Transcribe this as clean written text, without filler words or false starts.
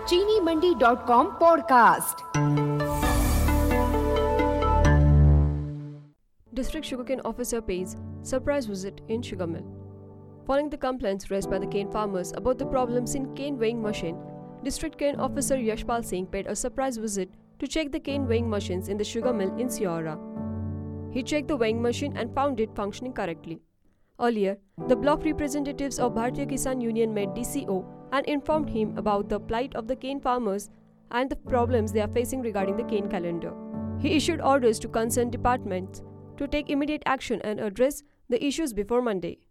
चीनीमंडी.com podcast. District Sugarcane Officer pays surprise visit in sugar mill. Following the complaints raised by the cane farmers about the problems in cane weighing machine, District Cane Officer Yashpal Singh paid a surprise visit to check the cane weighing machines in the sugar mill in Siora. He checked the weighing machine and found it functioning correctly. Earlier, the block representatives of Bharatiya Kisan Union met DCO and informed him about the plight of the cane farmers and the problems they are facing regarding the cane calendar. He issued orders to concerned departments to take immediate action and address the issues before Monday.